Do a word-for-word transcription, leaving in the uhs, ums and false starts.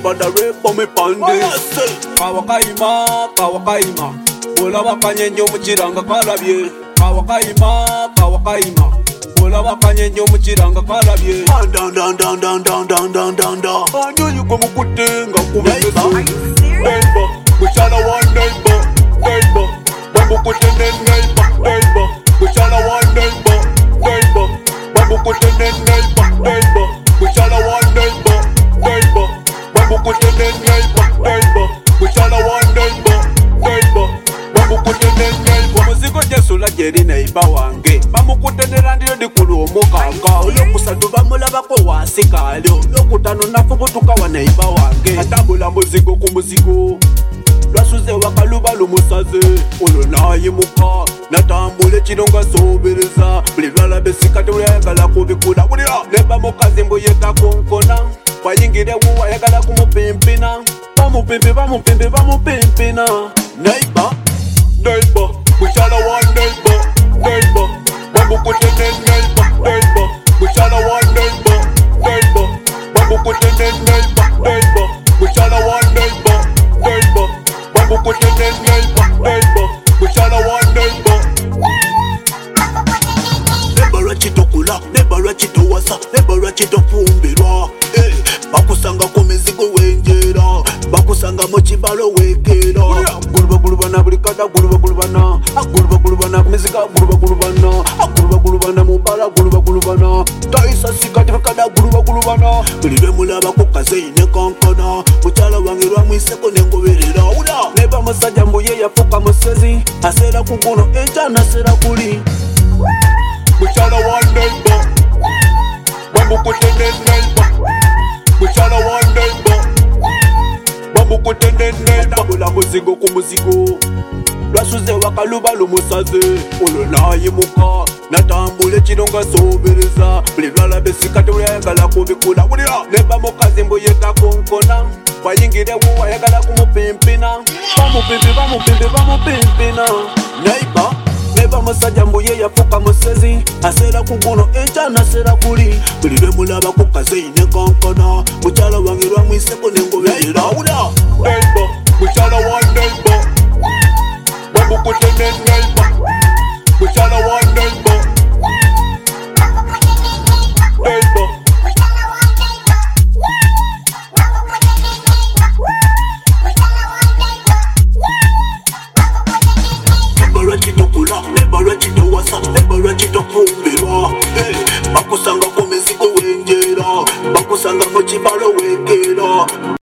pada repo me pande kawakaima kawakaima olaba kanyenje omukiranga kalabye kawakaima kawakaima olaba kanyenje omukiranga kalabye andandandandandandandanda anyonyi gwe mukutte nga kubeza neighbor mukyala wa neighbor neighbor bamukutte ne neighbor neighbor mukyala wa neighbor neighbor bamukutte ne neighbor neighbor mukyala wa neighbor neighbor bamukutte ne neighbor neighbor mukyala wa neighbor neighbor bamukutte ne neighbor omuzigo gyesula gyeri neighbor wange bamukutte ne landiyo dikulu omukanga olwokusatu bamulabako wasikali olwokutano nafubutuka wa neighbor wange atambula muzigo ku muzigo lwasuze wakaluba lumusaze olwo nayimuka natambula ekiro nga sobereza buli lwalaba esikate wayagala kubikula wulira neba mukazi mbu yetakonkona wayingirewo wayagala kumupimpina bamupimpi bamupimpi bamupimpina neighbor neighbor mukyala wa neighbor neighbor bamukutte ne neighbor neighbor mukyala wa neighbor neighbor bamukutte ne neighbor neighbor mukyala wa neighbor neighbor bamukutte ne neighbor neighbor mukyala wa neighbor neighbor lwakitokula neighbor lwakitowasa neighbor lwakitofumbirwa bakusanga ku mizigo wenjera bakusanga mu kibalo wekera gulubagulubana buli kada gulubagulubana agulubagulubana miziga gulubagulubana agulubagulubana mubala gulubagulubana taisa sikati kada gulubagulubana buli lwemulaba ku kazeine kankana mukyala wange lwamwiseko nengoberera ula neba musajja mbuye yafuka musezi aseera ku guno enkyana aseera kuli mukyala wa neighbor bamukutte ne neighbor mukyala wa neighbor bamukutte ne neighbor atambula muzigo ku muzigo lwasuze wakaluba lumusaze olwo nayimuka natambula ekiro nga sobereza buli lwalaba esikate wayagala kubikula wulira neba mukazi mbu yetakonkona wayingirewo wayagala kumupimpina bamupimpi bamupimpi bamupimpina neighbor neba musajja mbuye yafuka musezi aseera ku guno enkyana aseera kuli buli lwemulaba ku kazeine kankana mukyala wange lwamwiseko nengoberera wula neighbor mukyala wa neighbor bamukutte ne neighbor mukyala wa neighbor neighbor lwakitokula neighbor lwakitowasa neighbor lwakitofumbirwa bakusanga ku mizigo wenjera bakusanga mu kibalo wekera